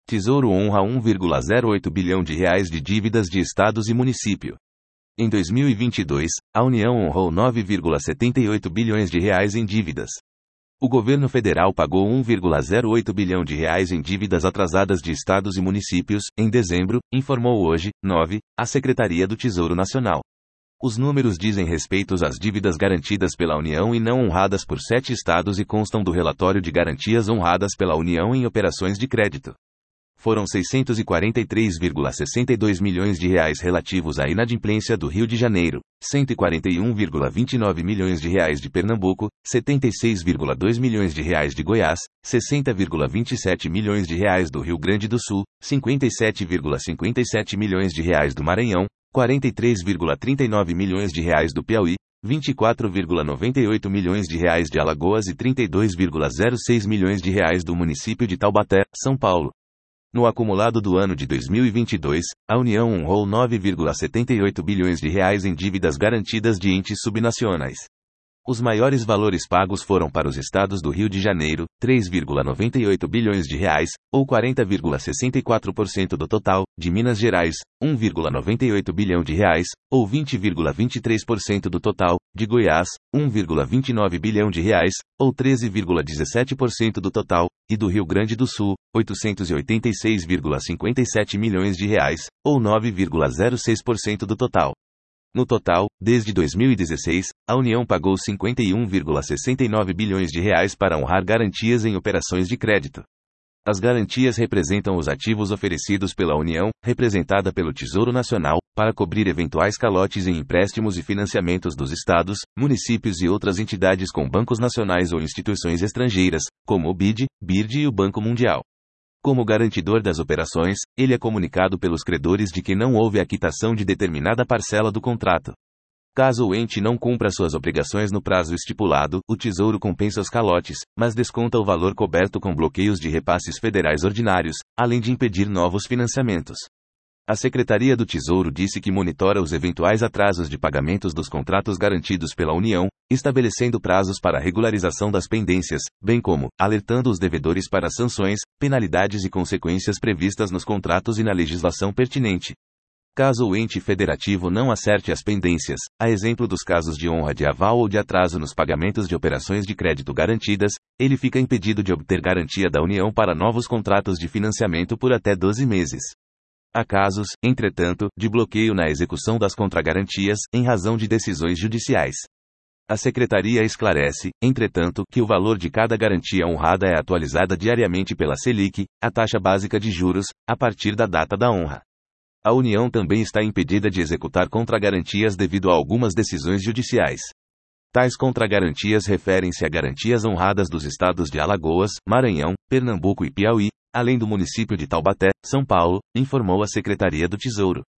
Tesouro honra 1,08 bilhão de reais de dívidas de estados e município. Em 2022, a União honrou 9,78 bilhões de reais em dívidas. O governo federal pagou 1,08 bilhão de reais em dívidas atrasadas de estados e municípios, em dezembro, informou hoje, 9, a Secretaria do Tesouro Nacional. Os números dizem respeito às dívidas garantidas pela União e não honradas por 7 estados e constam do relatório de garantias honradas pela União em operações de crédito. Foram 643,62 milhões de reais relativos à inadimplência do Rio de Janeiro, 141,29 milhões de reais de Pernambuco, 76,2 milhões de reais de Goiás, 60,27 milhões de reais do Rio Grande do Sul, 57,57 milhões de reais do Maranhão, 43,39 milhões de reais do Piauí, 24,98 milhões de reais de Alagoas e 32,06 milhões de reais do município de Taubaté, São Paulo. No acumulado do ano de 2022, a União honrou 9,78 bilhões de reais em dívidas garantidas de entes subnacionais. Os maiores valores pagos foram para os estados do Rio de Janeiro, 3,98 bilhões de reais, ou 40,64% do total, de Minas Gerais, 1,98 bilhão de reais, ou 20,23% do total, de Goiás, 1,29 bilhão de reais, ou 13,17% do total, e do Rio Grande do Sul, 886,57 milhões de reais, ou 9,06% do total. No total, desde 2016, a União pagou 51,69 bilhões de reais para honrar garantias em operações de crédito. As garantias representam os ativos oferecidos pela União, representada pelo Tesouro Nacional, para cobrir eventuais calotes em empréstimos e financiamentos dos estados, municípios e outras entidades com bancos nacionais ou instituições estrangeiras, como o BID, BIRD e o Banco Mundial. Como garantidor das operações, ele é comunicado pelos credores de que não houve a quitação de determinada parcela do contrato. Caso o ente não cumpra suas obrigações no prazo estipulado, o Tesouro compensa os calotes, mas desconta o valor coberto com bloqueios de repasses federais ordinários, além de impedir novos financiamentos. A Secretaria do Tesouro disse que monitora os eventuais atrasos de pagamentos dos contratos garantidos pela União, estabelecendo prazos para a regularização das pendências, bem como alertando os devedores para sanções, penalidades e consequências previstas nos contratos e na legislação pertinente. Caso o ente federativo não acerte as pendências, a exemplo dos casos de honra de aval ou de atraso nos pagamentos de operações de crédito garantidas, ele fica impedido de obter garantia da União para novos contratos de financiamento por até 12 meses. Há casos, entretanto, de bloqueio na execução das contragarantias, em razão de decisões judiciais. A Secretaria esclarece, entretanto, que o valor de cada garantia honrada é atualizada diariamente pela Selic, a taxa básica de juros, a partir da data da honra. A União também está impedida de executar contragarantias devido a algumas decisões judiciais. Tais contragarantias referem-se a garantias honradas dos estados de Alagoas, Maranhão, Pernambuco e Piauí, além do município de Taubaté, São Paulo, informou a Secretaria do Tesouro.